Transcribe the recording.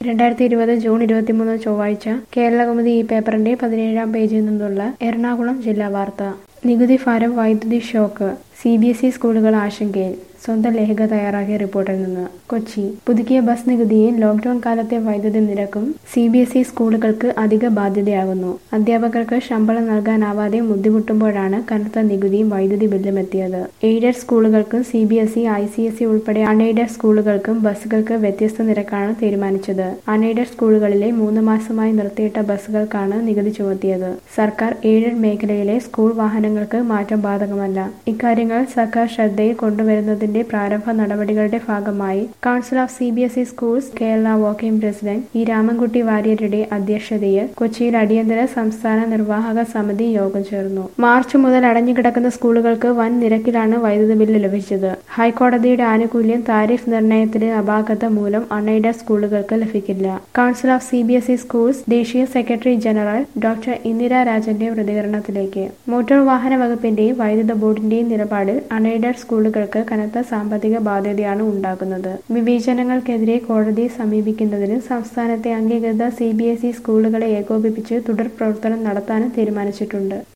2020 June 23 ചൊവ്വാഴ്ച കേരളകൗമുദി ഈ പേപ്പറിന്റെ 17-ാം പേജിൽ നിന്നുള്ള എറണാകുളം ജില്ലാ വാർത്ത. നികുതി ഭാരം വൈദ്യുതി ഷോക്ക്, CBSE സ്കൂളുകൾ ആശങ്കയിൽ. സ്വന്തം ലേഖക തയ്യാറാക്കിയ റിപ്പോർട്ടിൽ നിന്ന്. കൊച്ചി. പുതുക്കിയ ബസ് നികുതിയും ലോക്ഡൌൺ കാലത്തെ വൈദ്യുതി നിരക്കും CBSE സ്കൂളുകൾക്ക് അധിക ബാധ്യതയാകുന്നു. അധ്യാപകർക്ക് ശമ്പളം നൽകാനാവാതെ ബുദ്ധിമുട്ടുമ്പോഴാണ് കനത്ത നികുതിയും വൈദ്യുതി ബില്ലും എത്തിയത്. എയ്ഡഡ് സ്കൂളുകൾക്കും CBSE, ICSE ഉൾപ്പെടെ അൺഎയ്ഡഡ് സ്കൂളുകൾക്കും ബസ്സുകൾക്ക് വ്യത്യസ്ത നിരക്കാണ് തീരുമാനിച്ചത്. അൺഎയ്ഡഡ് സ്കൂളുകളിലെ 3 മാസമായി നിർത്തിയിട്ട ബസ്സുകൾക്കാണ് നികുതി ചുമത്തിയത്. സർക്കാർ എയ്ഡഡ് മേഖലയിലെ സ്കൂൾ വാഹനങ്ങൾക്ക് മാറ്റം ബാധകമല്ല. ഇക്കാര്യങ്ങൾ സർക്കാർ ശ്രദ്ധയിൽ കൊണ്ടുവരുന്നതിന്റെ പ്രാരംഭ നടപടികളുടെ ഭാഗമായി council of CBSE schools Kerala working president E. Ramankutty വാര്യരുടെ അധ്യക്ഷതയിൽ കൊച്ചിയിൽ അടിയന്തര സംസ്ഥാന നിർവാഹക സമിതി യോഗം ചേർന്നു. മാർച്ച് മുതൽ അടഞ്ഞുകിടക്കുന്ന സ്കൂളുകൾക്ക് വൻ നിരക്കിലാണ് വൈദ്യുതി ബില്ല് ലഭിച്ചത്. ഹൈക്കോടതിയുടെ ആനുകൂല്യം താരിഫ് നിർണയത്തിലെ അപാകത മൂലം അൺഎയ്ഡഡ് സ്കൂളുകൾക്ക് ലഭിക്കില്ല. കൗൺസിൽ ഓഫ് CBSE സ്കൂൾസ് ദേശീയ സെക്രട്ടറി ജനറൽ ഡോക്ടർ ഇന്ദിര രാജന്റെ പ്രതികരണത്തിലേക്ക്. മോട്ടോർ വാഹന വകുപ്പിന്റെയും വൈദ്യുത ബോർഡിന്റെയും നിലപാടിൽ അൺഎയ്ഡഡ് സ്കൂളുകൾക്ക് കനത്ത സാമ്പത്തിക ബാധ്യതയാണ് ഉണ്ടാകുന്നത്. വിവേചനങ്ങൾക്കെതിരെ കോടതിയെ സമീപിക്കുന്നതിന് സംസ്ഥാനത്തെ അംഗീകൃത CBSE സ്കൂളുകളെ ഏകോപിപ്പിച്ച് തുടർ പ്രവർത്തനം നടത്താനും തീരുമാനിച്ചിട്ടുണ്ട്.